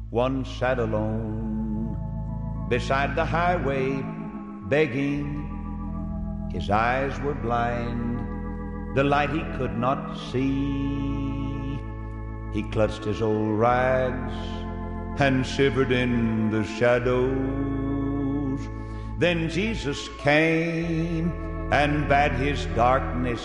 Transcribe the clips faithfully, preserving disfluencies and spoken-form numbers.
one sat alone beside the highway, begging. His eyes were blind, the light he could not see. He clutched his old rags and shivered in the shadows. Then Jesus came and bade his darkness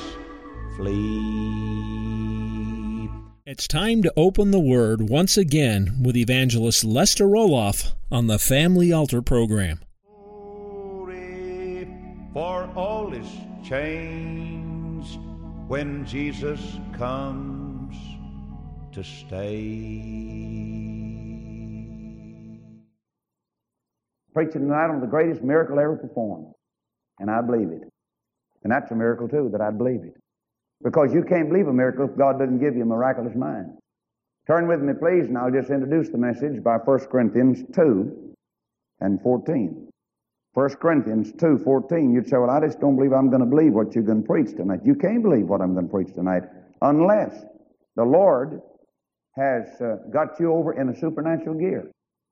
flee. It's time to open the Word once again with Evangelist Lester Roloff on the Family Altar program. Glory, for all is changed when Jesus comes to stay. Preaching tonight on the greatest miracle ever performed, and I believe it. And that's a miracle too, that I believe it. Because you can't believe a miracle if God doesn't give you a miraculous mind. Turn with me, please, and I'll just introduce the message by First Corinthians two and fourteen. First Corinthians two, fourteen. You'd say, well, I just don't believe I'm going to believe what you're going to preach tonight. You can't believe what I'm going to preach tonight unless the Lord has uh, got you over in a supernatural gear.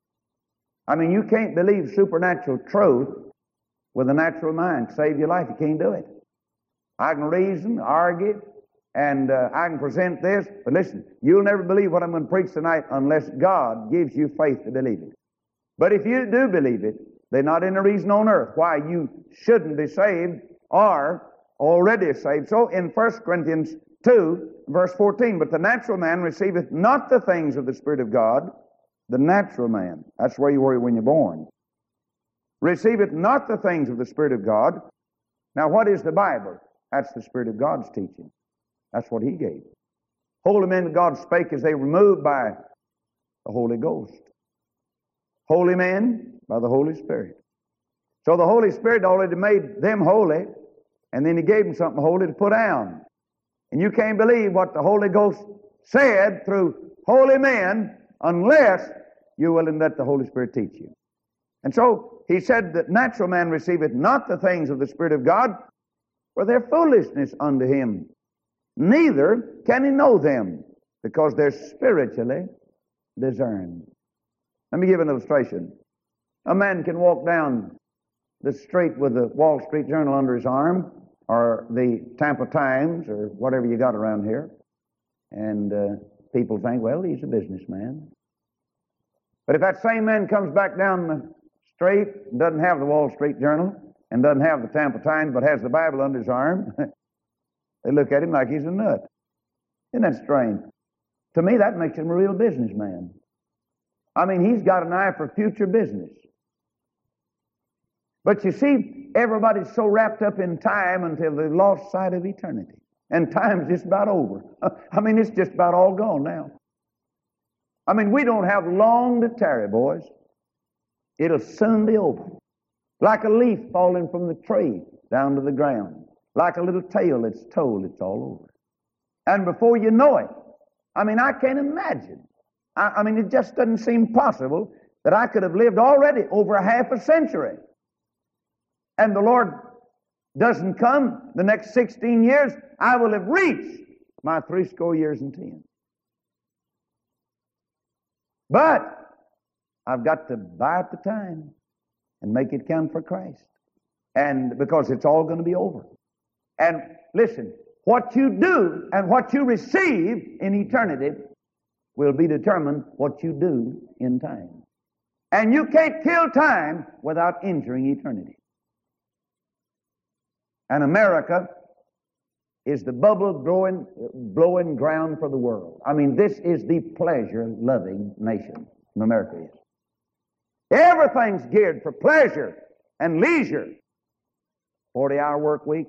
I mean, you can't believe supernatural truth with a natural mind to save your life. You can't do it. I can reason, argue, and uh, I can present this, but listen, you'll never believe what I'm going to preach tonight unless God gives you faith to believe it. But if you do believe it, there's not any reason on earth why you shouldn't be saved or already saved. So in First Corinthians two, verse fourteen, but the natural man receiveth not the things of the Spirit of God. The natural man, that's where you were when you're born, receiveth not the things of the Spirit of God. Now what is the Bible? That's the Spirit of God's teaching. That's what He gave. Holy men of God spake as they were moved by the Holy Ghost. Holy men by the Holy Spirit. So the Holy Spirit already made them holy, and then He gave them something holy to put down. And you can't believe what the Holy Ghost said through holy men unless you're willing to let the Holy Spirit teach you. And so He said that natural man receiveth not the things of the Spirit of God, for their foolishness unto him. Neither can he know them, because they're spiritually discerned. Let me give an illustration. A man can walk down the street with the Wall Street Journal under his arm, or the Tampa Times, or whatever you got around here, and uh, people think, well, he's a businessman. But if that same man comes back down the street and doesn't have the Wall Street Journal, and doesn't have the Tampa Times, but has the Bible under his arm, they look at him like he's a nut. Isn't that strange? To me, that makes him a real businessman. I mean, he's got an eye for future business. But you see, everybody's so wrapped up in time until they've lost sight of eternity. And time's just about over. I mean, it's just about all gone now. I mean, we don't have long to tarry, boys. It'll soon be over. Like a leaf falling from the tree down to the ground. Like a little tale that's told, it's all over. And before you know it, I mean, I can't imagine. I, I mean, it just doesn't seem possible that I could have lived already over a half a century. And the Lord doesn't come the next sixteen years, I will have reached my three score years and ten. But I've got to buy the time and make it count for Christ. And because it's all going to be over. And listen, what you do and what you receive in eternity will be determined what you do in time. And you can't kill time without injuring eternity. And America is the bubble growing, blowing ground for the world. I mean, this is the pleasure-loving nation. America is. Everything's geared for pleasure and leisure. forty-hour work week.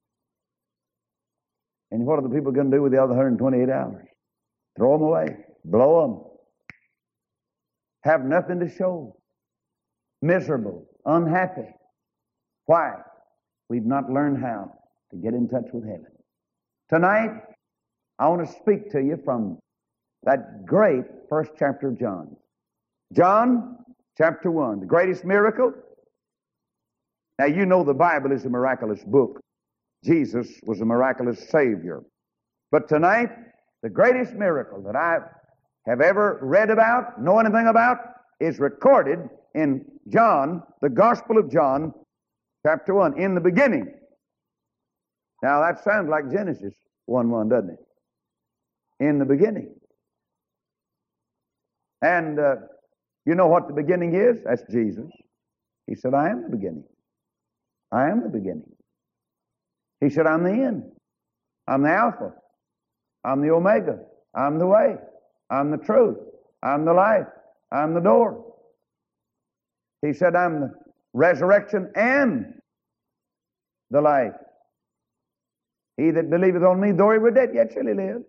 And what are the people going to do with the other one hundred twenty-eight hours? Throw them away. Blow them. Have nothing to show. Miserable. Unhappy. Why? We've not learned how to get in touch with heaven. Tonight, I want to speak to you from that great first chapter of John. John chapter one, the greatest miracle. Now, you know the Bible is a miraculous book. Jesus was a miraculous Savior. But tonight, the greatest miracle that I have ever read about, know anything about, is recorded in John, the Gospel of John, chapter one, in the beginning. Now that sounds like Genesis one one, doesn't it? In the beginning. And uh, you know what the beginning is? That's Jesus. He said, I am the beginning. I am the beginning. He said, I'm the end. I'm the Alpha. I'm the Omega. I'm the way. I'm the truth. I'm the life. I'm the door. He said, I'm the resurrection and the life. He that believeth on me, though he were dead, yet shall he live.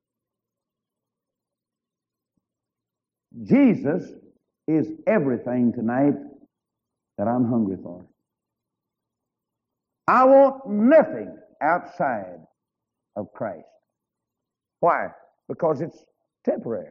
Jesus is everything tonight that I'm hungry for. I want nothing outside of Christ. Why? Because it's temporary.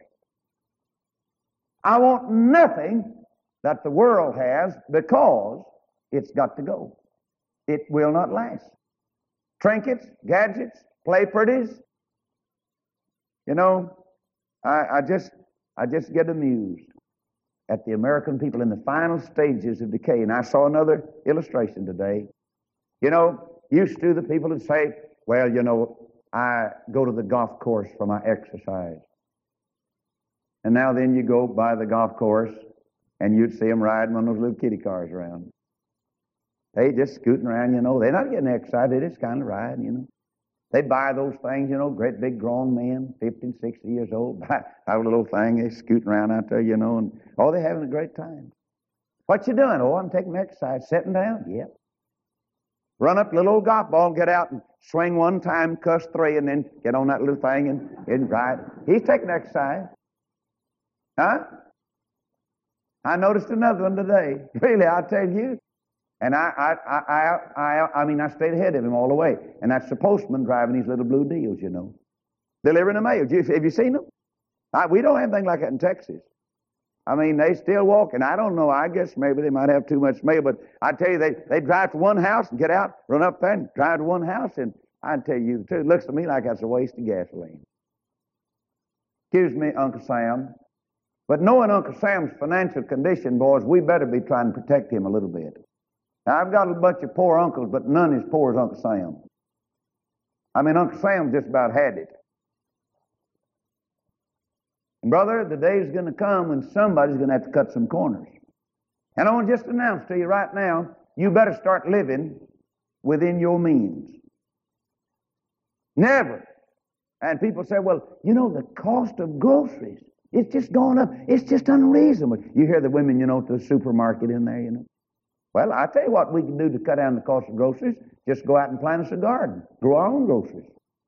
I want nothing that the world has because it's got to go. It will not last. Trinkets, gadgets, play pretties. You know, I, I just I just get amused at the American people in the final stages of decay. And I saw another illustration today. You know, used to the people would say, well, you know, I go to the golf course for my exercise. And now then you go by the golf course and you'd see them riding one of those little kiddie cars around. They just scooting around, you know. They're not getting exercise, they just kind of riding, you know. They buy those things, you know, great big grown men, fifty and sixty years old, buy a little thing, they scooting around out there, you know, and oh, they're having a great time. What you doing? Oh, I'm taking exercise. Sitting down? Yep. Run up the little old golf ball and get out and swing one time, cuss three, and then get on that little thing and, and ride. He's taking exercise. Huh? I noticed another one today. Really, I'll tell you. And I, I, I, I, I, I mean, I stayed ahead of him all the way. And that's the postman driving these little blue deals, you know. Delivering the mail. Have you seen them? I, we don't have anything like that in Texas. I mean, they still walk, and I don't know, I guess maybe they might have too much mail, but I tell you, they, they drive to one house and get out, run up there and drive to one house, and I tell you the truth, it looks to me like that's a waste of gasoline. Excuse me, Uncle Sam, but knowing Uncle Sam's financial condition, boys, we better be trying to protect him a little bit. Now, I've got a bunch of poor uncles, but none as poor as Uncle Sam. I mean, Uncle Sam just about had it. And brother, the day's going to come when somebody's going to have to cut some corners. And I want to just announce to you right now, you better start living within your means. Never. And people say, well, you know, the cost of groceries, it's just gone up. It's just unreasonable. You hear the women, you know, to the supermarket in there, you know. Well, I tell you what we can do to cut down the cost of groceries. Just go out and plant us a garden. Grow our own groceries.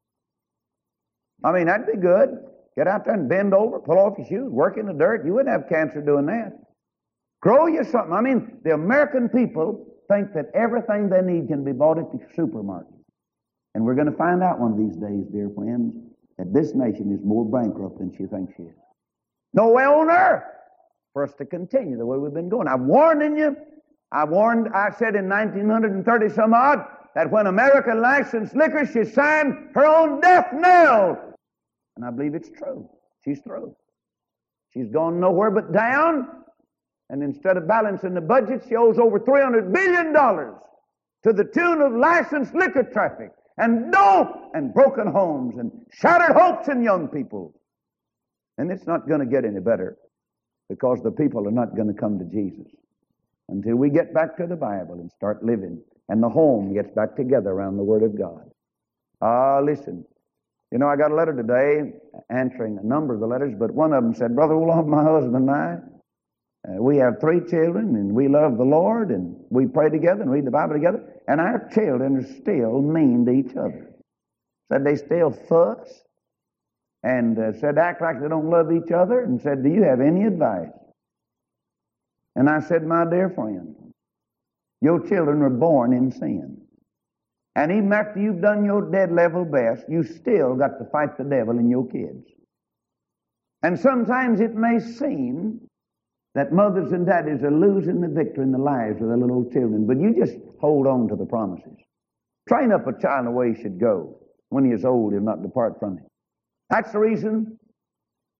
I mean, that'd be good. Get out there and bend over, pull off your shoes, work in the dirt. You wouldn't have cancer doing that. Grow you something. I mean, the American people think that everything they need can be bought at the supermarket. And we're going to find out one of these days, dear friends, that this nation is more bankrupt than she thinks she is. No way on earth for us to continue the way we've been going. I'm warning you. I warned, I said in nineteen thirty some odd, that when America licensed liquor, she signed her own death knell. And I believe it's true. She's through. She's gone nowhere but down. And instead of balancing the budget, she owes over three hundred billion dollars to the tune of licensed liquor traffic and dope and broken homes and shattered hopes in young people. And it's not going to get any better because the people are not going to come to Jesus until we get back to the Bible and start living and the home gets back together around the Word of God. Ah, listen. You know, I got a letter today answering a number of the letters, but one of them said, Brother Wolf, my husband and I, uh, we have three children, and we love the Lord, and we pray together and read the Bible together, and our children are still mean to each other. Said they still fuss, and uh, said act like they don't love each other, and said, do you have any advice? And I said, my dear friend, your children were born in sin. And even after you've done your dead level best, you still got to fight the devil in your kids. And sometimes it may seem that mothers and daddies are losing the victory in the lives of their little children, but you just hold on to the promises. Train up a child the way he should go. When he is old, he'll not depart from it. That's the reason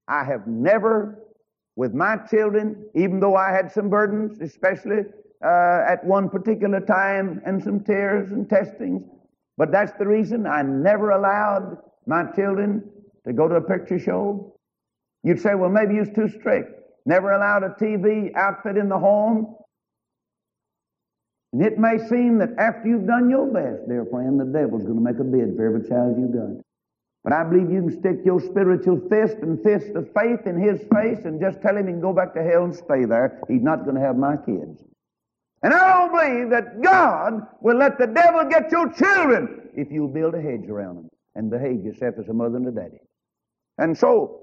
I have never, with my children, even though I had some burdens, especially uh, at one particular time, and some tears and testings, but that's the reason I never allowed my children to go to a picture show. You'd say, well, maybe you're too strict. Never allowed a T V outfit in the home. And it may seem that after you've done your best, dear friend, the devil's going to make a bid for every child you've got. But I believe you can stick your spiritual fist and fist of faith in his face and just tell him he can go back to hell and stay there. He's not going to have my kids. And I don't believe that God will let the devil get your children if you'll build a hedge around them and behave yourself as a mother and a daddy. And so,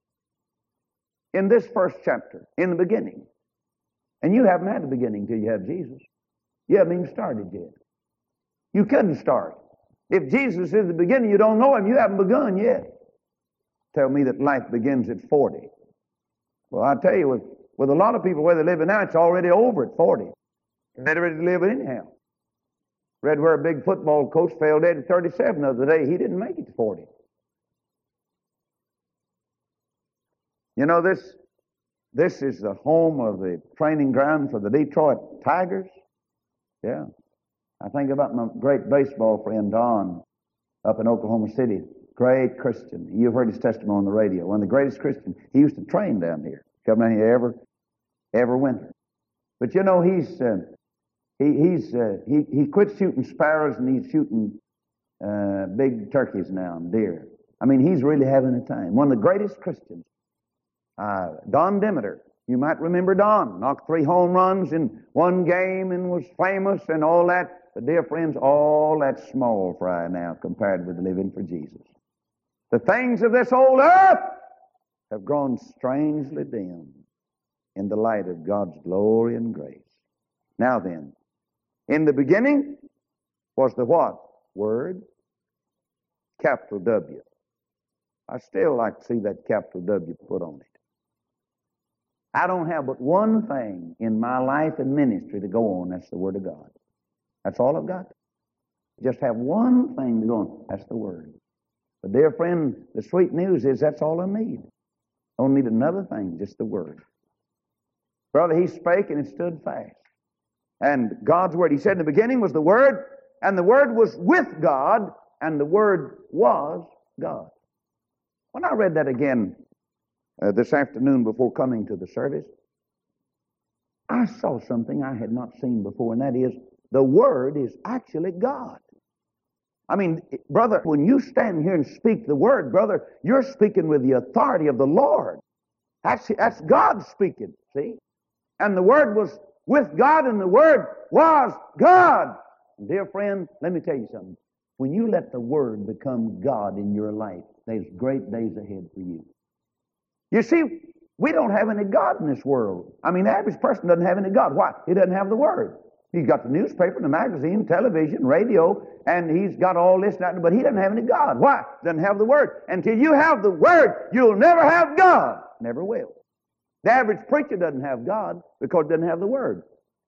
in this first chapter, in the beginning, and you haven't had the beginning till you have Jesus. You haven't even started yet. You couldn't start. If Jesus is the beginning, you don't know him, you haven't begun yet. Tell me that life begins at forty. Well, I tell you, with, with a lot of people where they're living now, it's already over at forty. They're ready to live it anyhow. Read where a big football coach fell dead at thirty-seven the other day. He didn't make it to forty. You know, this, this is the home of the training ground for the Detroit Tigers. Yeah. I think about my great baseball friend, Don, up in Oklahoma City. Great Christian. You've heard his testimony on the radio. One of the greatest Christians. He used to train down here. Come down here every, every winter. But you know, he's uh, he, he's uh, he, he quit shooting sparrows and he's shooting uh, big turkeys now and deer. I mean, he's really having a time. One of the greatest Christians. Uh, Don Demeter. You might remember Don. Knocked three home runs in one game and was famous and all that. But dear friends, all that's small fry now compared with living for Jesus. The things of this old earth have grown strangely dim in the light of God's glory and grace. Now then, in the beginning was the what? Word. Capital W. I still like to see that capital W put on it. I don't have but one thing in my life and ministry to go on. That's the Word of God. That's all I've got. Just have one thing to go on. That's the Word. But dear friend, the sweet news is that's all I need. I don't need another thing, just the Word. Brother, he spake and it stood fast. And God's Word, he said in the beginning was the Word, and the Word was with God, and the Word was God. When I read that again uh, this afternoon before coming to the service, I saw something I had not seen before, and that is the Word is actually God. I mean, brother, when you stand here and speak the Word, brother, you're speaking with the authority of the Lord. That's, that's God speaking, see? And the Word was with God, and the Word was God. Dear friend, let me tell you something. When you let the Word become God in your life, there's great days ahead for you. You see, we don't have any God in this world. I mean, the average person doesn't have any God. Why? He doesn't have the Word. He's got the newspaper, the magazine, television, radio, and he's got all this and that, but he doesn't have any God. Why? Doesn't have the Word. Until you have the Word, you'll never have God. Never will. The average preacher doesn't have God because he doesn't have the Word.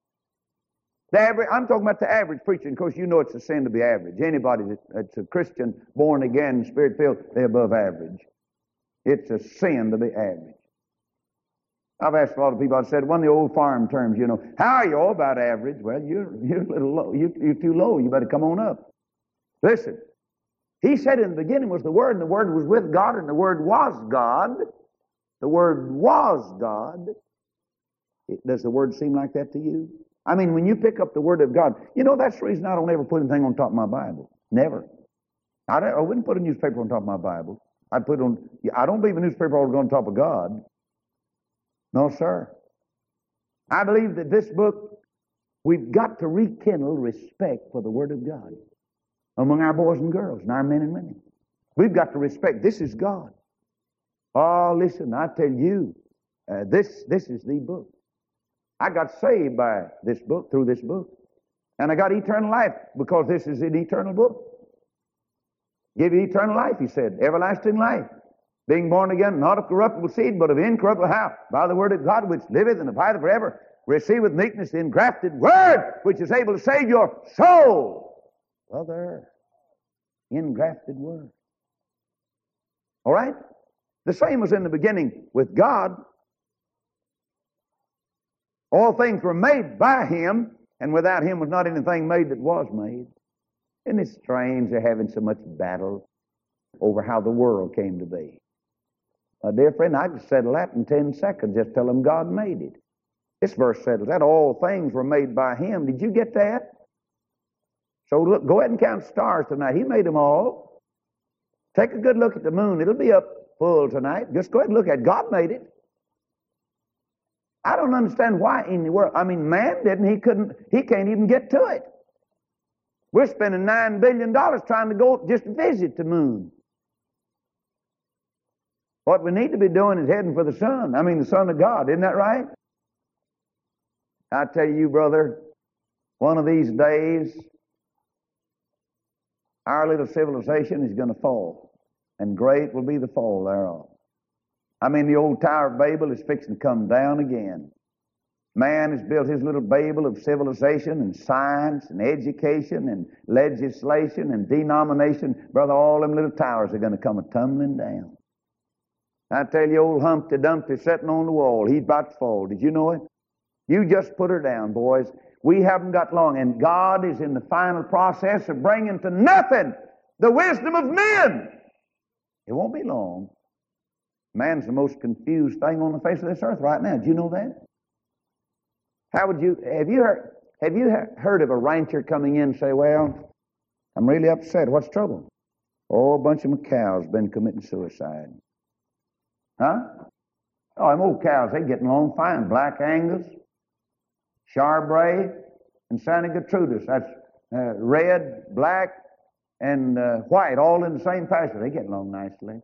The average, I'm talking about the average preacher. And of course, you know it's a sin to be average. Anybody that's a Christian, born again, Spirit-filled, they're above average. It's a sin to be average. I've asked a lot of people, I've said, one of the old farm terms, you know, how are you all about average? Well, you're, you're a little low. You, you're too low. You better come on up. Listen, he said in the beginning was the Word, and the Word was with God, and the Word was God. The Word was God. It, does the Word seem like that to you? I mean, when you pick up the Word of God, you know, that's the reason I don't ever put anything on top of my Bible. Never. I, I wouldn't put a newspaper on top of my Bible. I'd put on, I don't believe a newspaper ought to go on top of God. No, sir. I believe that this book, we've got to rekindle respect for the Word of God among our boys and girls and our men and women. We've got to respect, this is God. Oh, listen, I tell you, uh, this, this is the book. I got saved by this book, through this book. And I got eternal life because this is an eternal book. Give you eternal life, he said, everlasting life. Being born again, not of corruptible seed, but of incorruptible, how? By the Word of God, which liveth and abideth forever. Receive with meekness the engrafted Word, which is able to save your soul. Brother, engrafted Word. All right? The same was in the beginning with God. All things were made by Him, and without Him was not anything made that was made. Isn't it strange they're having so much battle over how the world came to be? My dear friend, I could settle that in ten seconds. Just tell them God made it. This verse settles that. All things were made by Him. Did you get that? So look, go ahead and count stars tonight. He made them all. Take a good look at the moon. It'll be up full tonight. Just go ahead and look at it. God made it. I don't understand why in the world. I mean, man didn't. He couldn't. He can't even get to it. We're spending nine billion dollars trying to go just visit the moon. What we need to be doing is heading for the sun. I mean, the Son of God. Isn't that right? I tell you, brother, one of these days, our little civilization is going to fall, and great will be the fall thereof. I mean, the old Tower of Babel is fixing to come down again. Man has built his little Babel of civilization and science and education and legislation and denomination. Brother, all them little towers are going to come a-tumbling down. I tell you, old Humpty Dumpty sitting on the wall, he's about to fall. Did you know it? You just put her down, boys. We haven't got long, and God is in the final process of bringing to nothing the wisdom of men. It won't be long. Man's the most confused thing on the face of this earth right now. Did you know that? How would you, have you heard, have you heard of a rancher coming in and say, well, I'm really upset. What's the trouble? Oh, a bunch of my cows been committing suicide. Huh? Oh, them old cows, they getting along fine. Black Angus, Charbray, and Santa Gertrudis. That's uh, red, black, and uh, white, all in the same pasture. They get along nicely.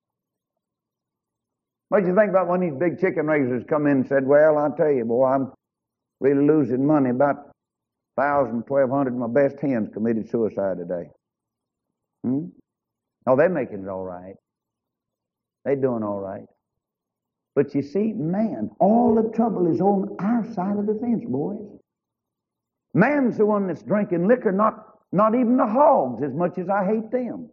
What do you think about one of these big chicken raisers come in and said, well, I'll tell you, boy, I'm really losing money. About one thousand, twelve hundred of my best hens committed suicide today. Hmm? Oh, they're making it all right. They're doing all right. But you see, man, all the trouble is on our side of the fence, boys. Man's the one that's drinking liquor, not, not even the hogs, as much as I hate them.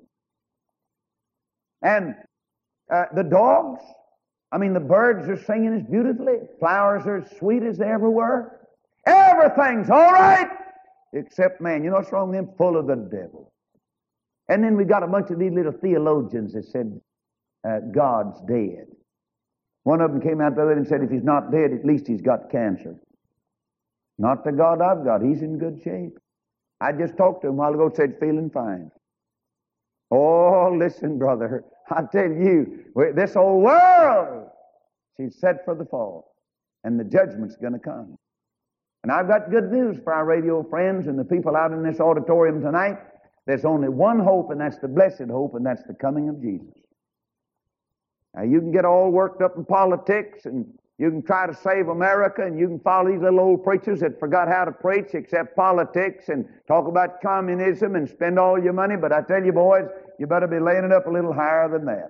And uh, the dogs, I mean, the birds are singing as beautifully. Flowers are as sweet as they ever were. Everything's all right, except man. You know what's wrong with them? Full of the devil. And then we got a bunch of these little theologians that said, uh, God's dead. One of them came out the other day and said, if he's not dead, at least he's got cancer. Not the God I've got. He's in good shape. I just talked to him a while ago, said, feeling fine. Oh, listen, brother. I tell you, this whole world, she's set for the fall. And the judgment's going to come. And I've got good news for our radio friends and the people out in this auditorium tonight. There's only one hope, and that's the blessed hope, and that's the coming of Jesus. Now, you can get all worked up in politics, and you can try to save America, and you can follow these little old preachers that forgot how to preach except politics and talk about communism and spend all your money. But I tell you, boys, you better be laying it up a little higher than that.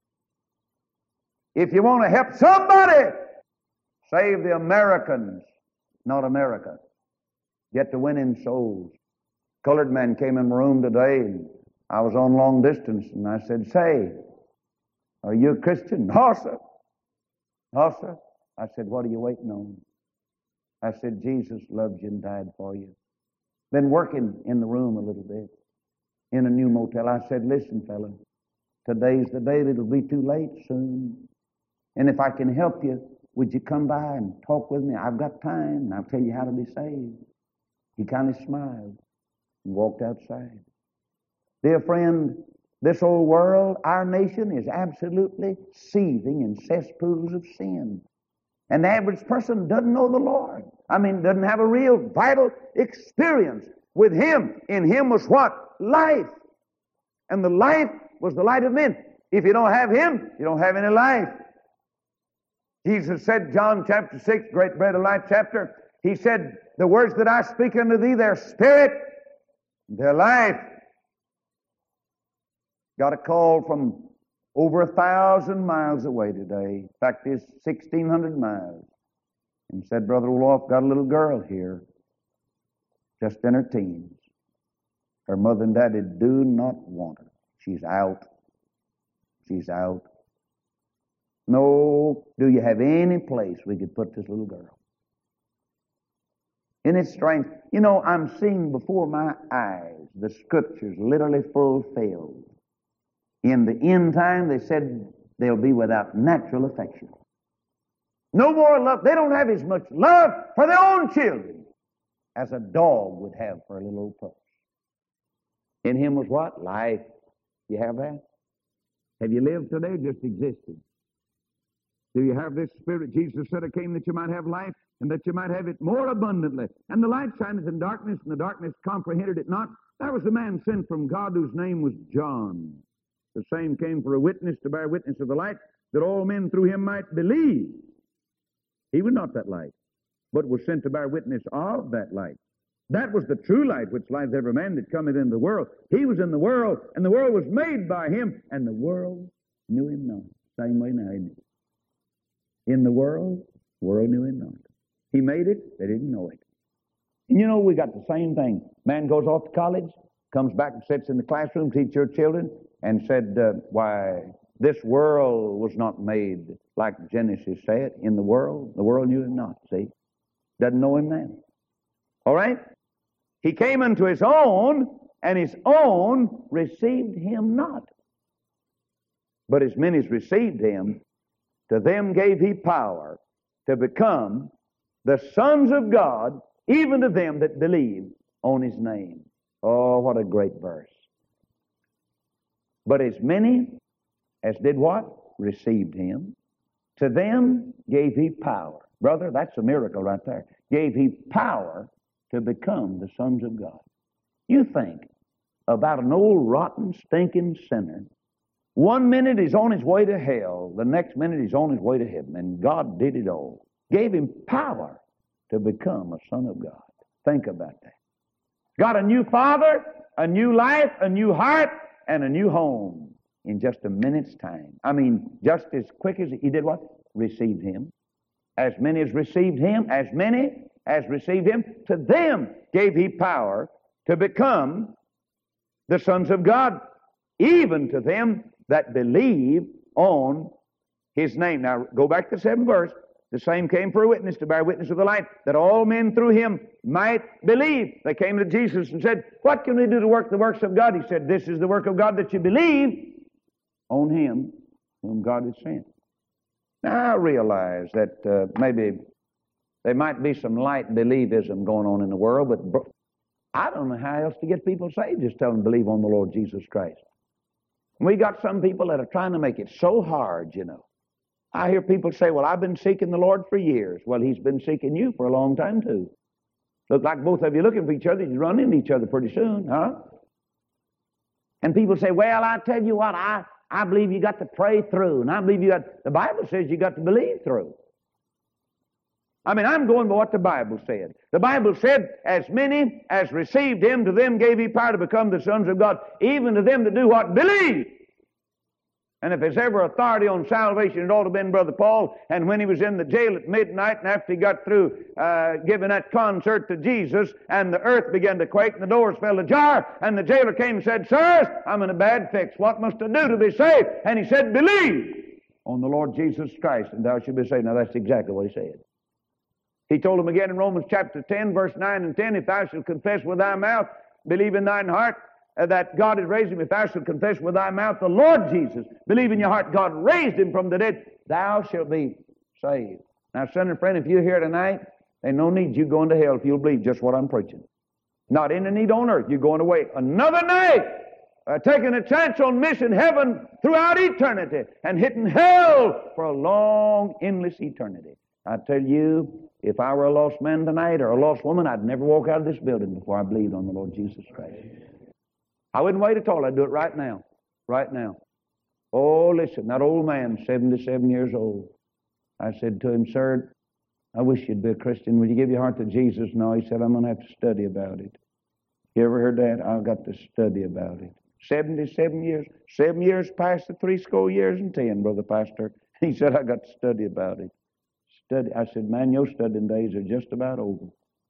If you want to help somebody, save the Americans, not America. Get to winning souls. Colored man came in my room today, and I was on long distance, and I said, say, are you a Christian? No, sir. No, sir. I said, what are you waiting on? I said, Jesus loves you and died for you. Been working in the room a little bit in a new motel. I said, listen, fella, today's the day that it'll be too late soon. And if I can help you, would you come by and talk with me? I've got time, and I'll tell you how to be saved. He kind of smiled and walked outside. Dear friend, this old world, our nation, is absolutely seething in cesspools of sin. And the average person doesn't know the Lord. I mean, doesn't have a real vital experience with Him. In Him was what? Life. And the life was the light of men. If you don't have Him, you don't have any life. Jesus said, John chapter six, great bread of life chapter, He said, the words that I speak unto thee, they're spirit, they're life. Got a call from over a thousand miles away today. In fact, it's sixteen hundred miles. And said, Brother Olaf, got a little girl here, just in her teens. Her mother and daddy do not want her. She's out. She's out. No, do you have any place we could put this little girl? Isn't it strange? You know, I'm seeing before my eyes the Scriptures literally fulfilled. In the end time, they said they'll be without natural affection. No more love. They don't have as much love for their own children as a dog would have for a little old pup. In him was what? Life. You have that? Have you lived today? Just existed. Do you have this Spirit? Jesus said, I came that you might have life, and that you might have it more abundantly. And the light shineth in darkness, and the darkness comprehended it not. There was a man sent from God whose name was John. The same came for a witness, to bear witness of the light, that all men through him might believe. He was not that light, but was sent to bear witness of that light. That was the true light, which lighteth every man that cometh into the world. He was in the world, and the world was made by him, and the world knew him not. Same way now, isn't it? In the world, the world knew him not. He made it, they didn't know it. And you know, we got the same thing. Man goes off to college, comes back and sits in the classroom, teach your children, and said, uh, why, this world was not made like Genesis said. In the world, the world knew him not, see? Doesn't know him now. All right? He came unto his own, and his own received him not. But as many as received him, to them gave he power to become the sons of God, even to them that believe on his name. Oh, what a great verse. But as many as did what? Received him. To them gave he power. Brother, that's a miracle right there. Gave he power to become the sons of God. You think about an old rotten, stinking sinner. One minute he's on his way to hell. The next minute he's on his way to heaven. And God did it all. Gave him power to become a son of God. Think about that. Got a new father, a new life, a new heart, and a new home in just a minute's time. I mean, just as quick as he did what? Received him. As many as received him, as many as received him, to them gave he power to become the sons of God, even to them that believe on his name. Now, go back to the seventh verse. The same came for a witness, to bear witness of the light, that all men through him might believe. They came to Jesus and said, what can we do to work the works of God? He said, this is the work of God, that you believe on him whom God has sent. Now, I realize that uh, maybe there might be some light believism going on in the world, but I don't know how else to get people saved. Just tell them to believe on the Lord Jesus Christ. We got some people that are trying to make it so hard, you know. I hear people say, well, I've been seeking the Lord for years. Well, he's been seeking you for a long time, too. Look like both of you looking for each other. You run into each other pretty soon, huh? And people say, well, I tell you what, I, I believe you got to pray through. And I believe you got, the Bible says you got to believe through. I mean, I'm going by what the Bible said. The Bible said, as many as received him, to them gave he power to become the sons of God, even to them that do what? Believe. And if there's ever authority on salvation, it ought to have been Brother Paul. And when he was in the jail at midnight, and after he got through uh, giving that concert to Jesus, and the earth began to quake, and the doors fell ajar, and the jailer came and said, Sirs, I'm in a bad fix. What must I do to be saved? And he said, believe on the Lord Jesus Christ, and thou shalt be saved. Now, that's exactly what he said. He told him again in Romans chapter ten, verse nine and ten, if thou shalt confess with thy mouth, believe in thine heart, Uh, that God has raised him, if thou shalt confess with thy mouth the Lord Jesus, believe in your heart God raised him from the dead, thou shalt be saved. Now, son and friend, if you're here tonight, there's no need you going to hell if you'll believe just what I'm preaching. Not any need on earth. You're going away another night, uh, taking a chance on missing heaven throughout eternity and hitting hell for a long, endless eternity. I tell you, if I were a lost man tonight or a lost woman, I'd never walk out of this building before I believed on the Lord Jesus Christ. I wouldn't wait at all. I'd do it right now. Right now. Oh, listen, that old man, seventy-seven years old. I said to him, Sir, I wish you'd be a Christian. Would you give your heart to Jesus? No, he said, I'm going to have to study about it. You ever heard that? I've got to study about it. seventy-seven years. Seven years past the three score years and ten, Brother Pastor. He said, I got to study about it. Study. I said, man, your studying days are just about over.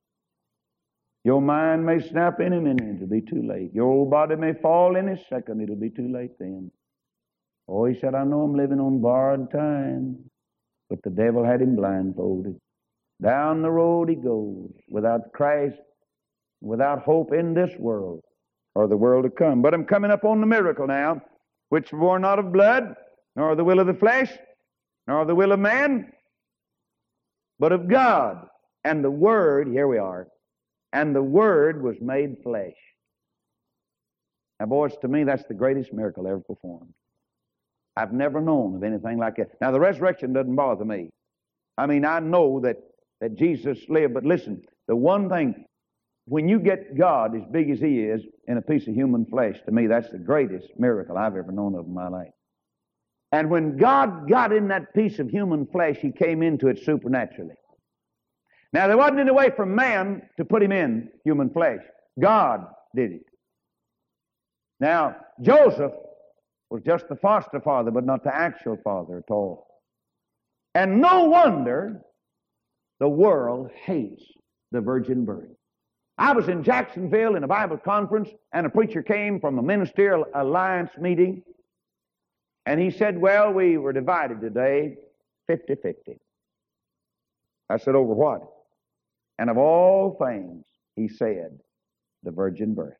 Your mind may snap any minute, it'll be too late. Your old body may fall any second, it'll be too late then. Oh, he said, I know I'm living on borrowed time. But the devil had him blindfolded. Down the road he goes, without Christ, without hope in this world or the world to come. But I'm coming up on the miracle now, which were not of blood, nor the will of the flesh, nor the will of man, but of God. And the Word, here we are, and the Word was made flesh. Now, boys, to me, that's the greatest miracle ever performed. I've never known of anything like it. Now, the resurrection doesn't bother me. I mean, I know that, that Jesus lived, but listen, the one thing, when you get God as big as He is in a piece of human flesh, to me, that's the greatest miracle I've ever known of in my life. And when God got in that piece of human flesh, He came into it supernaturally. Now, there wasn't any way for man to put Him in human flesh. God did it. Now, Joseph was just the foster father, but not the actual father at all. And no wonder the world hates the virgin birth. I was in Jacksonville in a Bible conference, and a preacher came from a ministerial alliance meeting, and he said, well, we were divided today fifty-fifty. I said, over what? And of all things, he said, the virgin birth.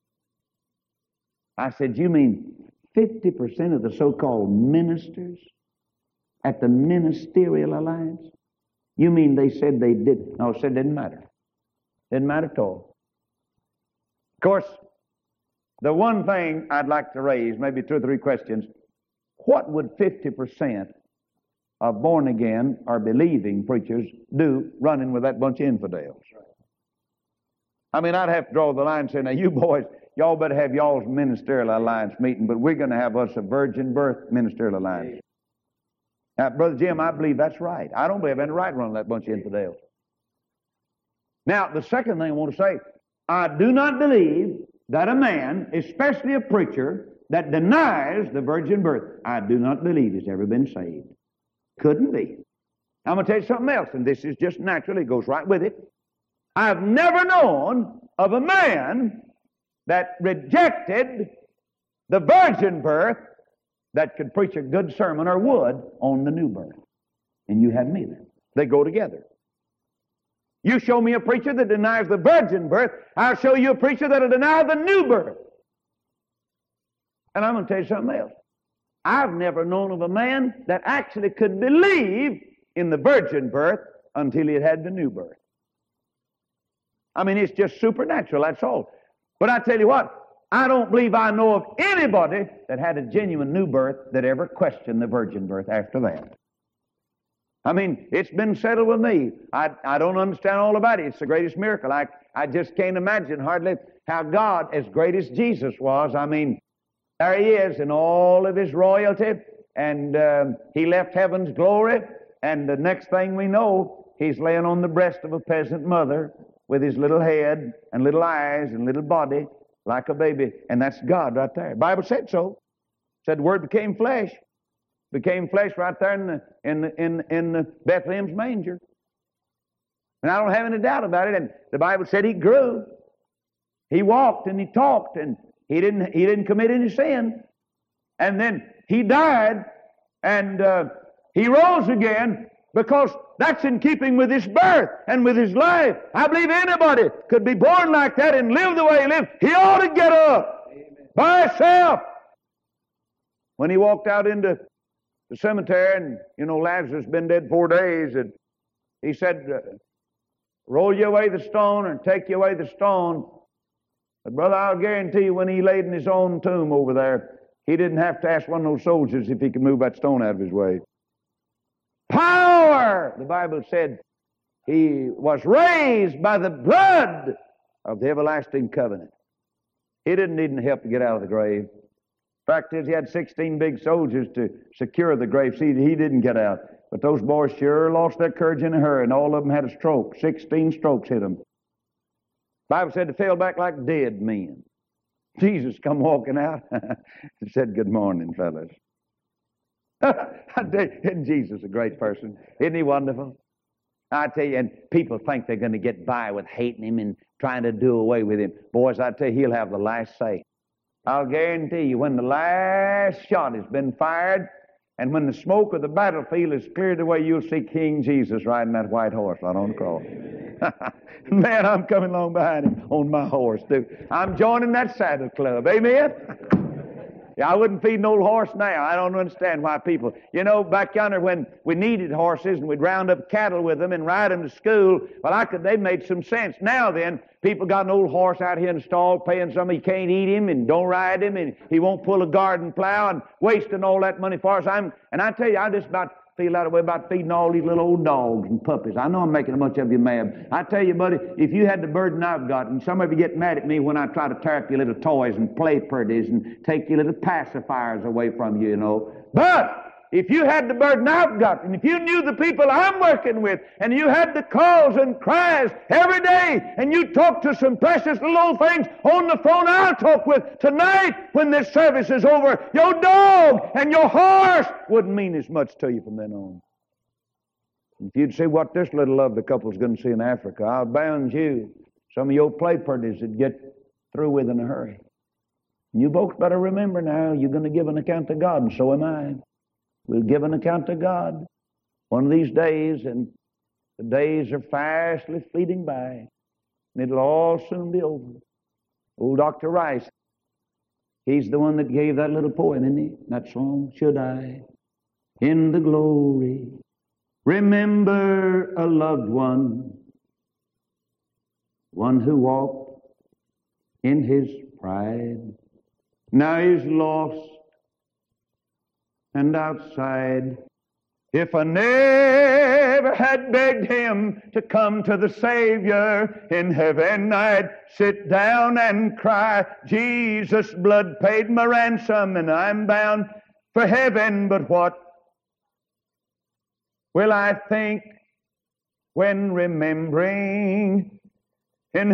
I said, you mean fifty percent of the so-called ministers at the ministerial alliance? You mean they said they did? No, it said it didn't matter. Didn't matter at all. Of course, the one thing I'd like to raise, maybe two or three questions, what would fifty percent of born-again or believing preachers do running with that bunch of infidels? I mean, I'd have to draw the line and say, now, you boys, y'all better have y'all's ministerial alliance meeting, but we're going to have us a virgin birth ministerial alliance. Now, Brother Jim, I believe that's right. I don't believe any right running that bunch of infidels. Now, the second thing I want to say, I do not believe that a man, especially a preacher, that denies the virgin birth, I do not believe has ever been saved. Couldn't be. I'm going to tell you something else, and this is just natural. It goes right with it. I've never known of a man that rejected the virgin birth that could preach a good sermon or would on the new birth. And you haven't either. They go together. You show me a preacher that denies the virgin birth, I'll show you a preacher that will deny the new birth. And I'm going to tell you something else. I've never known of a man that actually could believe in the virgin birth until he had had the new birth. I mean, it's just supernatural, that's all. But I tell you what, I don't believe I know of anybody that had a genuine new birth that ever questioned the virgin birth after that. I mean, it's been settled with me. I, I don't understand all about it. It's the greatest miracle. I, I just can't imagine hardly how God, as great as Jesus was, I mean, there He is in all of His royalty, and um, He left heaven's glory, and the next thing we know, He's laying on the breast of a peasant mother with His little head and little eyes and little body like a baby, and that's God right there. The Bible said so. It said the Word became flesh. Became flesh right there in the, in the, in in the Bethlehem's manger. And I don't have any doubt about it. And the Bible said He grew. He walked and He talked, and He didn't He didn't commit any sin. And then He died, and uh, He rose again, because that's in keeping with His birth and with His life. I believe anybody could be born like that and live the way He lived. He ought to get up. Amen. By Himself. When He walked out into the cemetery, and, you know, Lazarus had been dead four days, and He said, uh, roll you away the stone and take you away the stone. But, brother, I'll guarantee you when He laid in His own tomb over there, He didn't have to ask one of those soldiers if he could move that stone out of His way. Power! The Bible said He was raised by the blood of the everlasting covenant. He didn't need any help to get out of the grave. Fact is, He had sixteen big soldiers to secure the grave. See, He didn't get out. But those boys sure lost their courage in a hurry, and all of them had a stroke. Sixteen strokes hit them. The Bible said they fell back like dead men. Jesus come walking out and said, good morning, fellas. I tell you, isn't Jesus a great person? Isn't He wonderful? I tell you, and people think they're going to get by with hating Him and trying to do away with Him. Boys, I tell you, He'll have the last say. I'll guarantee you, when the last shot has been fired, and when the smoke of the battlefield is cleared away, you'll see King Jesus riding that white horse right on the cross. Man, I'm coming along behind him on my horse, too. I'm joining that saddle club. Amen? Yeah, I wouldn't feed an old horse now. I don't understand why people... You know, back yonder when we needed horses and we'd round up cattle with them and ride them to school, well, I could. They made some sense. Now then, people got an old horse out here in the stall paying somebody, you can't eat him and don't ride him and he won't pull a garden plow and wasting all that money for us. I'm, and I tell you, I just about feel that way about feeding all these little old dogs and puppies. I know I'm making a bunch of you mad. I tell you, buddy, if you had the burden I've got, and some of you get mad at me when I try to tear up your little toys and play pretties and take your little pacifiers away from you, you know. But if you had the burden I've got, and if you knew the people I'm working with, and you had the calls and cries every day, and you talked to some precious little old things on the phone I'll talk with tonight when this service is over, your dog and your horse wouldn't mean as much to you from then on. If you'd see what this little lovely couple's going to see in Africa, I'll bound you, some of your play parties would get through with in a hurry. And you folks better remember now, you're going to give an account to God, and so am I. We'll give an account to God one of these days, and the days are fastly fleeting by, and it'll all soon be over. Old Doctor Rice, he's the one that gave that little poem, isn't he? That song, Should I, in the glory, remember a loved one, one who walked in his pride, now he's lost and outside. If I never had begged him to come to the Savior in heaven, I'd sit down and cry, Jesus' blood paid my ransom and I'm bound for heaven. But what will I think when remembering in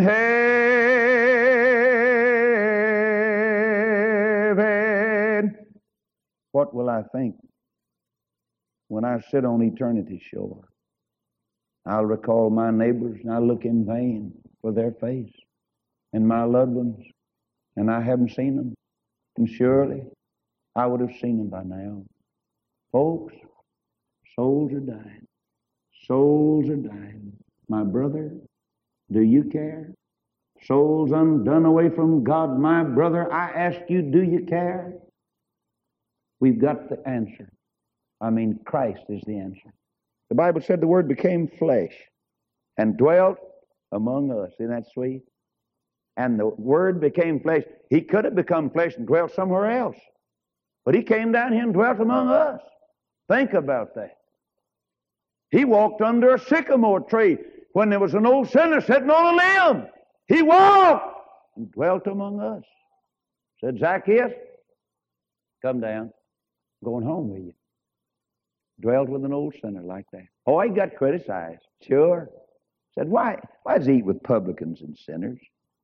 heaven? What will I think when I sit on eternity's shore? I'll recall my neighbors, and I'll look in vain for their face, and my loved ones, and I haven't seen them. And surely I would have seen them by now. Folks, souls are dying. Souls are dying. My brother, do you care? Souls undone away from God, my brother, I ask you, do you care? We've got the answer. I mean, Christ is the answer. The Bible said the Word became flesh and dwelt among us. Isn't that sweet? And the Word became flesh. He could have become flesh and dwelt somewhere else. But He came down here and dwelt among us. Think about that. He walked under a sycamore tree when there was an old sinner sitting on a limb. He walked and dwelt among us. Said, Zacchaeus, come down. Going home with you. Dwelled with an old sinner like that. Oh, he got criticized. Sure. Said, why? Why does he eat with publicans and sinners?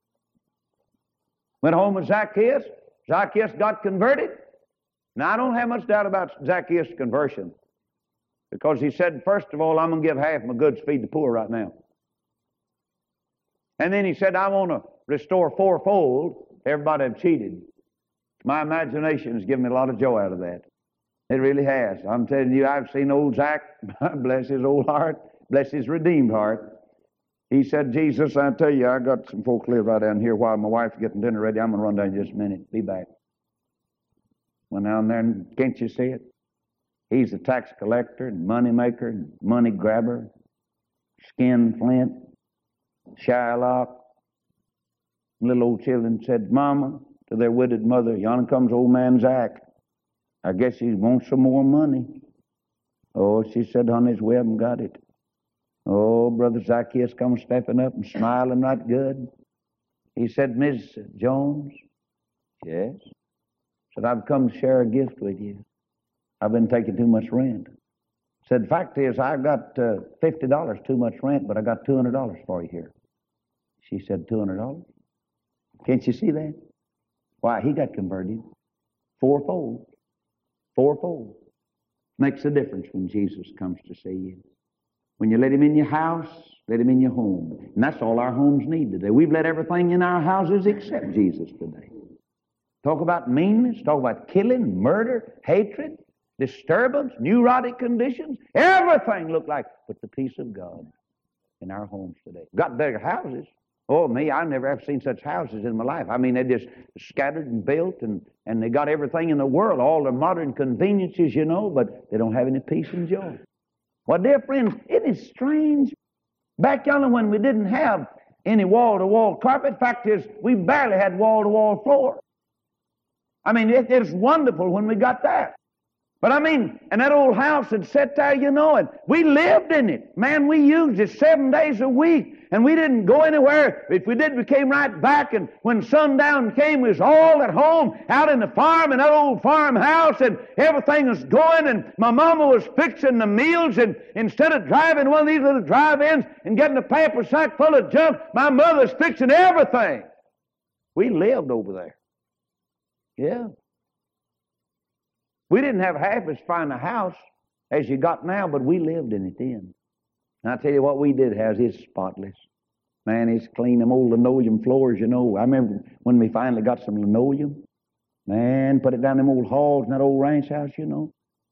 Went home with Zacchaeus. Zacchaeus got converted. Now, I don't have much doubt about Zacchaeus' conversion. Because he said, first of all, I'm going to give half my goods, feed the poor right now. And then he said, I want to restore fourfold everybody I've cheated. My imagination has given me a lot of joy out of that. It really has. I'm telling you, I've seen old Zach, bless his old heart, bless his redeemed heart. He said, Jesus, I tell you, I got some folk live right down here while my wife's getting dinner ready. I'm going to run down in just a minute. Be back. Went down there, and can't you see it? He's a tax collector and money maker and money grabber, skin flint, Shylock. Little old children said, Mama, to their widowed mother, yonder comes old man Zach. I guess he wants some more money. Oh, she said, honey, we haven't got it. Oh, Brother Zacchaeus comes stepping up and smiling right good. He said, Miss Jones, yes? Said, I've come to share a gift with you. I've been taking too much rent. Said, fact is, I got uh, fifty dollars too much rent, but I got two hundred dollars for you here. She said, two hundred dollars? Can't you see that? Why, he got converted fourfold. Fourfold. Makes a difference when Jesus comes to see you. When you let him in your house, let him in your home. And that's all our homes need today. We've let everything in our houses except Jesus today. Talk about meanness, talk about killing, murder, hatred, disturbance, neurotic conditions. Everything looked like, but the peace of God in our homes today. Got bigger houses. Oh, me, I've never ever seen such houses in my life. I mean, they just scattered and built, and, and they got everything in the world, all the modern conveniences, you know, but they don't have any peace and joy. Well, dear friends, it is strange. Back yonder when we didn't have any wall-to-wall carpet, fact is, we barely had wall-to-wall floor. I mean, it, it's wonderful when we got that. But I mean, and that old house had sat there, you know, and we lived in it. Man, we used it seven days a week, and we didn't go anywhere. If we did, we came right back, and when sundown came, we was all at home, out in the farm, in that old farmhouse, and everything was going, and my mama was fixing the meals, and instead of driving one of these little drive-ins and getting a paper sack full of junk, my mother's fixing everything. We lived over there. Yeah. We didn't have half as fine a house as you got now, but we lived in it then. And I tell you what we did have is spotless. Man, it's clean, them old linoleum floors, you know. I remember when we finally got some linoleum. Man, put it down them old halls in that old ranch house, you know.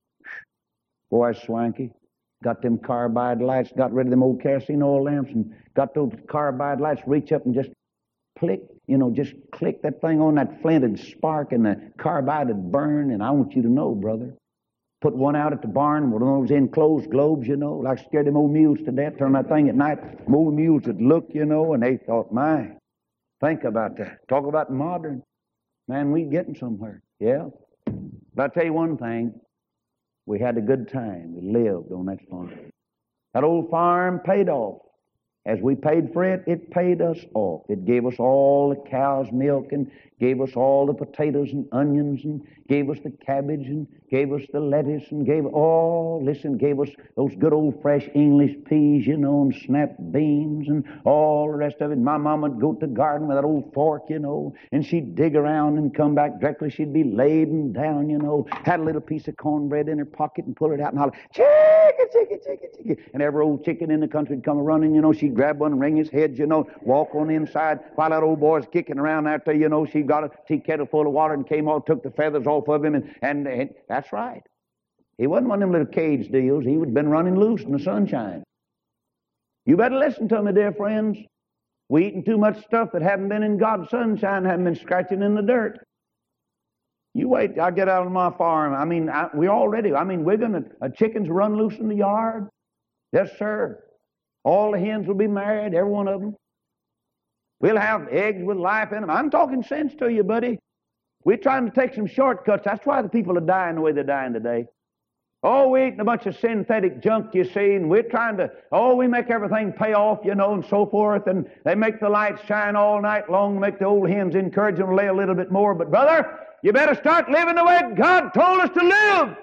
Boy, it's swanky. Got them carbide lights, got rid of them old kerosene oil lamps, and got those carbide lights, reach up and just click, you know, just click that thing on that flint and spark, and the carbide would burn. And I want you to know, brother, put one out at the barn, one of those enclosed globes, you know, like scared them old mules to death, turn that thing at night, them old mules would look, you know, and they thought, my, think about that. Talk about modern. Man, we getting somewhere. Yeah. But I'll tell you one thing, we had a good time. We lived on that farm. That old farm paid off. As we paid for it, it paid us off. It gave us all the cow's milk, and gave us all the potatoes and onions, and gave us the cabbage, and gave us the lettuce, and gave all, listen, gave us those good old fresh English peas, you know, and snap beans, and all the rest of it. My mama would go to the garden with that old fork, you know, and she'd dig around and come back directly. She'd be laden down, you know, had a little piece of cornbread in her pocket and pull it out and holler, chicken, chicken, chicken, chicken. And every old chicken in the country would come running, you know. She'd grab one and wring his head, you know, walk on the inside while that old boy's kicking around out there, you know. She got a tea kettle full of water and came out, took the feathers off of him, and, and, and that's right. He wasn't one of them little cage deals. He would been running loose in the sunshine. You better listen to me, dear friends. We eating too much stuff that haven't been in God's sunshine, haven't been scratching in the dirt. You wait, I get out on my farm. I mean, I, we already, I mean, we're going to, uh, chickens run loose in the yard. Yes, sir. All the hens will be married, every one of them. We'll have eggs with life in them. I'm talking sense to you, buddy. We're trying to take some shortcuts. That's why the people are dying the way they're dying today. Oh, we're eating a bunch of synthetic junk, you see, and we're trying to, oh, we make everything pay off, you know, and so forth, and they make the lights shine all night long, make the old hens encourage them to lay a little bit more. But, brother, you better start living the way God told us to live.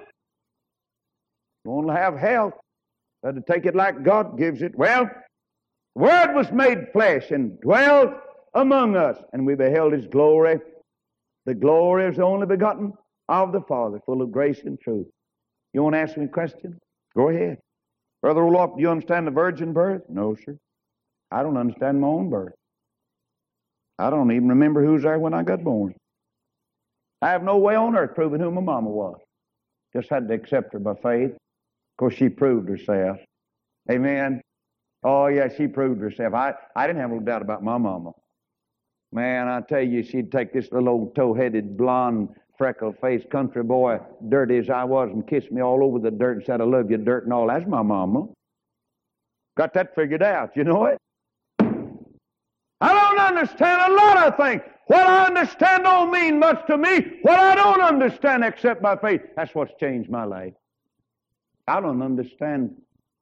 You want to have health, better take it like God gives it. Well, the Word was made flesh and dwelt among us, and we beheld His glory. The glory is the only begotten of the Father, full of grace and truth. You want to ask me a question? Go ahead. Brother Roloff, do you understand the virgin birth? No, sir. I don't understand my own birth. I don't even remember who was there when I got born. I have no way on earth proving who my mama was. Just had to accept her by faith. Of course, she proved herself. Amen. Oh, yeah, she proved herself. I, I didn't have a little doubt about my mama. Man, I tell you, she'd take this little old tow-headed, blonde, freckle-faced country boy, dirty as I was, and kiss me all over the dirt and said, I love you, dirt and all. That's my mama. Got that figured out, you know it? I don't understand a lot of things. What I understand don't mean much to me. What I don't understand except by faith, that's what's changed my life. I don't understand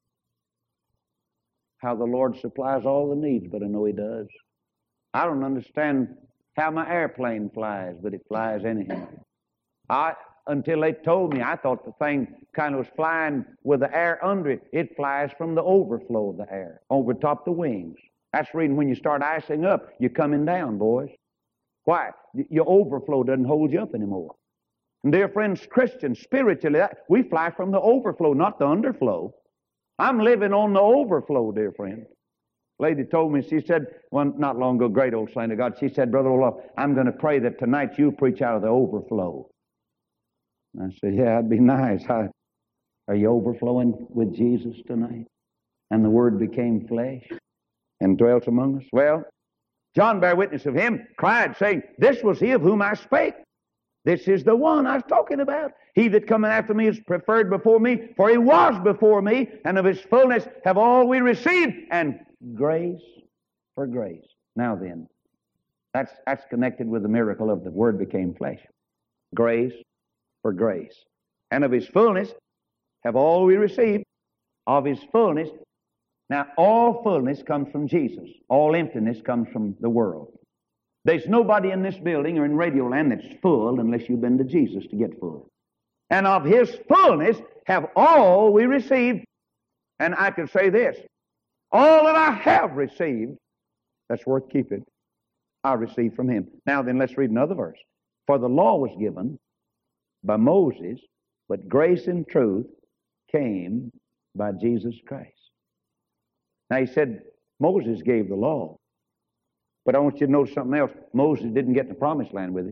how the Lord supplies all the needs, but I know He does. I don't understand how my airplane flies, but it flies anyhow. I, until they told me, I thought the thing kind of was flying with the air under it. It flies from the overflow of the air, over top the wings. That's the reason when you start icing up, you're coming down, boys. Why? Your overflow doesn't hold you up anymore. And dear friends, Christians, spiritually, we fly from the overflow, not the underflow. I'm living on the overflow, dear friend. lady told me, she said, one not long ago, great old saint of God, she said, Brother Olaf, I'm going to pray that tonight you preach out of the overflow. And I said, yeah, that'd be nice. I, are you overflowing with Jesus tonight? And the Word became flesh and dwelt among us. Well, John bare witness of him, cried, saying, this was he of whom I spake. This is the one I was talking about. He that cometh after me is preferred before me, for he was before me, and of his fullness have all we received, and grace for grace. Now then, that's, that's connected with the miracle of the Word became flesh. Grace for grace. And of his fullness have all we received, of his fullness. Now, all fullness comes from Jesus. All emptiness comes from the world. There's nobody in this building or in Radio Land that's full unless you've been to Jesus to get full. And of his fullness have all we received. And I could say this, all that I have received, that's worth keeping, I received from him. Now then, let's read another verse. For the law was given by Moses, but grace and truth came by Jesus Christ. Now he said, Moses gave the law. But I want you to notice something else. Moses didn't get in the promised land with it.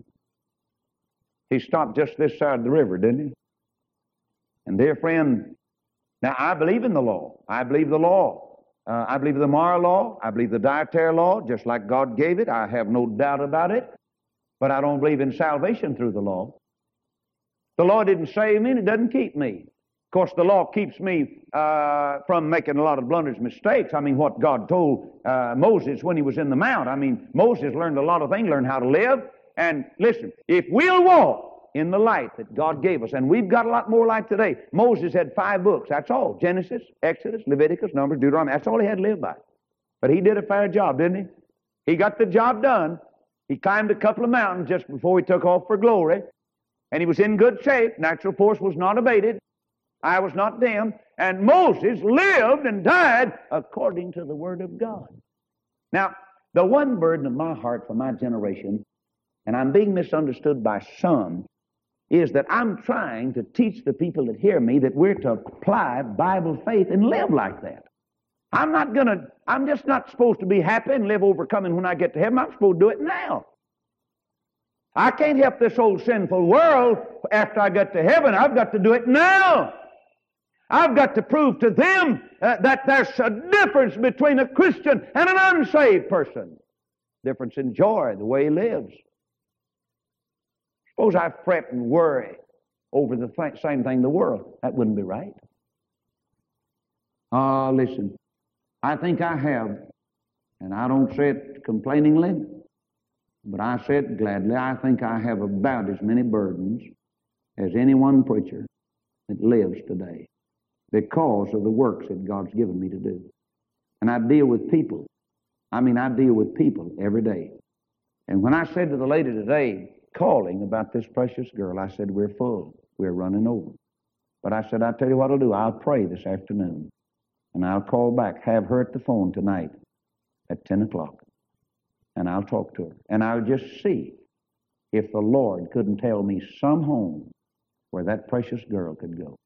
He stopped just this side of the river, didn't he? And dear friend, now I believe in the law. I believe the law. Uh, I believe the moral law. I believe the dietary law, just like God gave it. I have no doubt about it. But I don't believe in salvation through the law. The law didn't save me and it doesn't keep me. Of course, the law keeps me uh, from making a lot of blunders, mistakes. I mean, what God told uh, Moses when he was in the mount. I mean, Moses learned a lot of things, learned how to live. And listen, if we'll walk in the light that God gave us, and we've got a lot more light today. Moses had five books, that's all. Genesis, Exodus, Leviticus, Numbers, Deuteronomy. That's all he had to live by. But he did a fair job, didn't he? He got the job done. He climbed a couple of mountains just before he took off for glory. And he was in good shape. Natural force was not abated. I was not dim. And Moses lived and died according to the Word of God. Now, the one burden of my heart for my generation, and I'm being misunderstood by some, is that I'm trying to teach the people that hear me that we're to apply Bible faith and live like that. I'm not going to, I'm just not supposed to be happy and live overcoming when I get to heaven. I'm supposed to do it now. I can't help this old sinful world after I get to heaven. I've got to do it now. I've got to prove to them uh, that there's a difference between a Christian and an unsaved person. Difference in joy, the way he lives. Suppose I fret and worry over the th- same thing in the world. That wouldn't be right. Ah, uh, listen, I think I have, and I don't say it complainingly, but I say it gladly, I think I have about as many burdens as any one preacher that lives today, because of the works that God's given me to do. And I deal with people. I mean, I deal with people every day. And when I said to the lady today, calling about this precious girl, I said, we're full. We're running over. But I said, I'll tell you what I'll do. I'll pray this afternoon. And I'll call back, have her at the phone tonight at ten o'clock. And I'll talk to her. And I'll just see if the Lord couldn't tell me some home where that precious girl could go.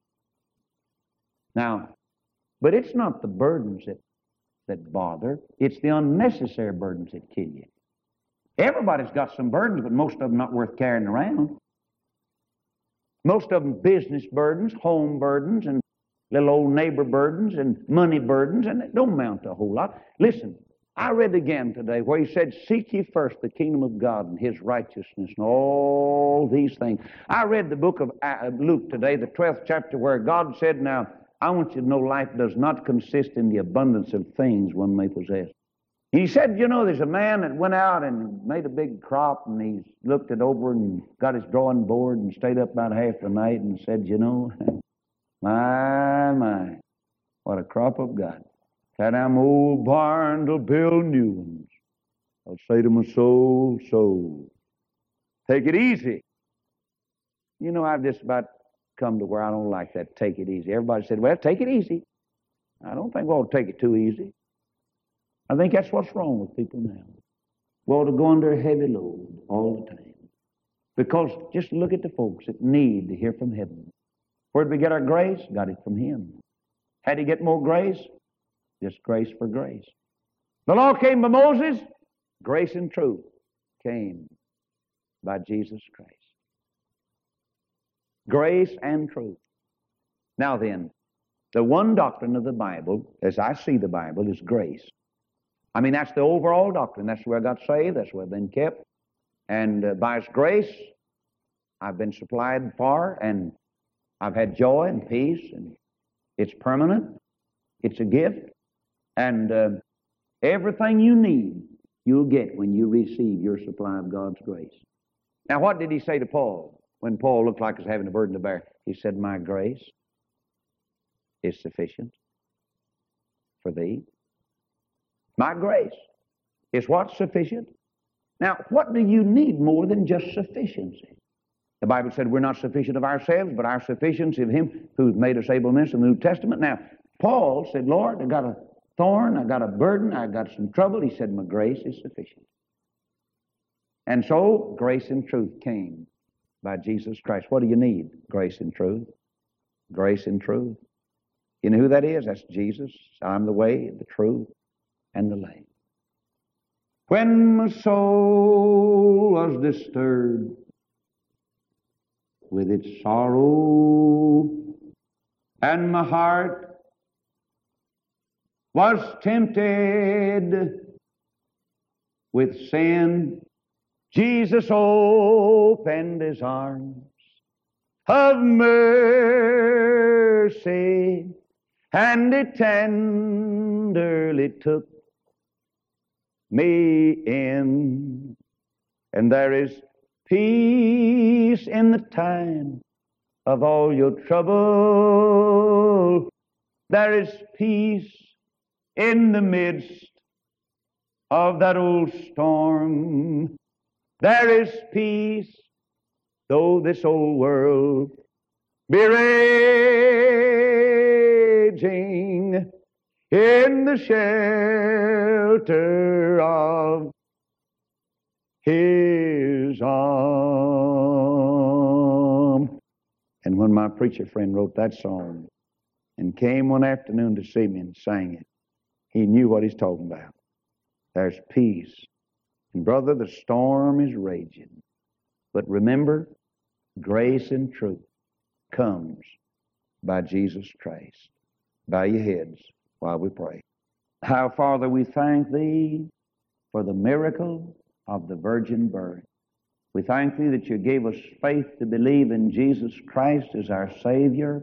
Now, but it's not the burdens that, that bother. It's the unnecessary burdens that kill you. Everybody's got some burdens, but most of them not worth carrying around. Most of them business burdens, home burdens, and little old neighbor burdens, and money burdens, and it don't amount to a whole lot. Listen, I read again today where he said, seek ye first the kingdom of God and his righteousness and all these things. I read the book of Luke today, the twelfth chapter, where God said, now, I want you to know life does not consist in the abundance of things one may possess. He said, you know, there's a man that went out and made a big crop, and he's looked it over and got his drawing board and stayed up about half the night and said, you know, my, my, what a crop I've got. Tear down my old barn to build new ones. I'll say to my soul, soul, take it easy. You know, I've just about come to where I don't like that take it easy. Everybody said, well, take it easy. I don't think we ought to take it too easy. I think that's what's wrong with people now. We ought to go under a heavy load all the time. Because just look at the folks that need to hear from heaven. Where did we get our grace? Got it from him. How did he get more grace? Just grace for grace. The law came by Moses. Grace and truth came by Jesus Christ. Grace and truth. Now then, the one doctrine of the Bible, as I see the Bible, is grace. I mean, that's the overall doctrine. That's where I got saved. That's where I've been kept. And uh, by His grace, I've been supplied for, and I've had joy and peace, and it's permanent. It's a gift. And uh, everything you need, you'll get when you receive your supply of God's grace. Now, what did He say to Paul when Paul looked like he was having a burden to bear? He said, my grace is sufficient for thee. My grace is what's sufficient. Now, what do you need more than just sufficiency? The Bible said we're not sufficient of ourselves, but our sufficiency of Him who's made us able ministers in the New Testament. Now, Paul said, Lord, I got a thorn, I got a burden, I got some trouble. He said, my grace is sufficient. And so, grace and truth came by Jesus Christ. What do you need? Grace and truth. Grace and truth. You know who that is? That's Jesus. I'm the way, the truth, and the life. When my soul was disturbed with its sorrow, and my heart was tempted with sin, Jesus opened His arms of mercy, and He tenderly took me in. And there is peace in the time of all your trouble. There is peace in the midst of that old storm. There is peace, though this old world be raging, in the shelter of His arm. And when my preacher friend wrote that song and came one afternoon to see me and sang it, he knew what he's talking about. There's peace. And brother, the storm is raging. But remember, grace and truth comes by Jesus Christ. Bow your heads while we pray. How, Father, we thank Thee for the miracle of the virgin birth. We thank Thee that You gave us faith to believe in Jesus Christ as our Savior,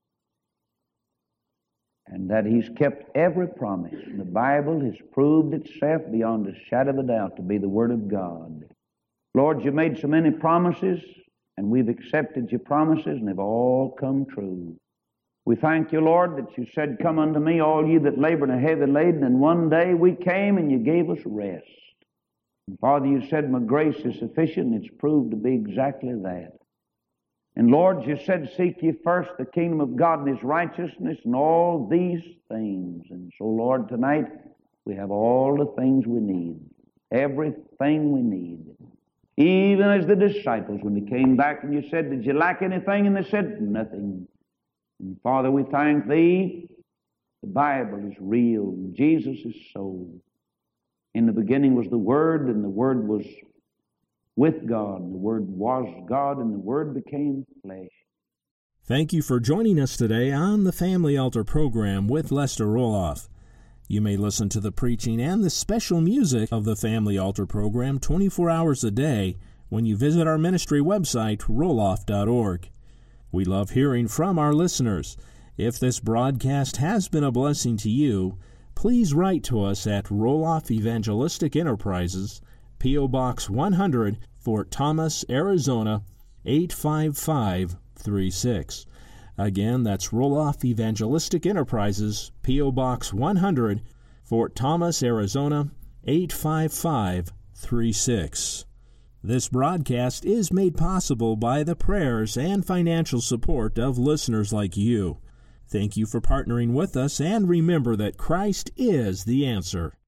and that He's kept every promise. And the Bible has proved itself beyond a shadow of a doubt to be the Word of God. Lord, You made so many promises, and we've accepted Your promises, and they've all come true. We thank You, Lord, that You said, come unto me, all ye that labor and are heavy laden, and one day we came and You gave us rest. And Father, You said, my grace is sufficient, and it's proved to be exactly that. And Lord, You said, seek ye first the kingdom of God and His righteousness, and all these things. And so, Lord, tonight we have all the things we need, everything we need. Even as the disciples, when they came back and You said, did you lack anything? And they said, nothing. And Father, we thank Thee. The Bible is real. Jesus is so. In the beginning was the Word, and the Word was with God, and the Word was God, and the Word became flesh. Thank you for joining us today on the Family Altar program with Lester Roloff. You may listen to the preaching and the special music of the Family Altar program twenty-four hours a day when you visit our ministry website, roloff dot org. We love hearing from our listeners. If this broadcast has been a blessing to you, please write to us at Roloff Evangelistic Enterprises, P O. Box one hundred, Fort Thomas, Arizona, eight five five three six. Again, that's Roloff Evangelistic Enterprises, P O. Box one hundred, Fort Thomas, Arizona, eight five five three six. This broadcast is made possible by the prayers and financial support of listeners like you. Thank you for partnering with us, and remember that Christ is the answer.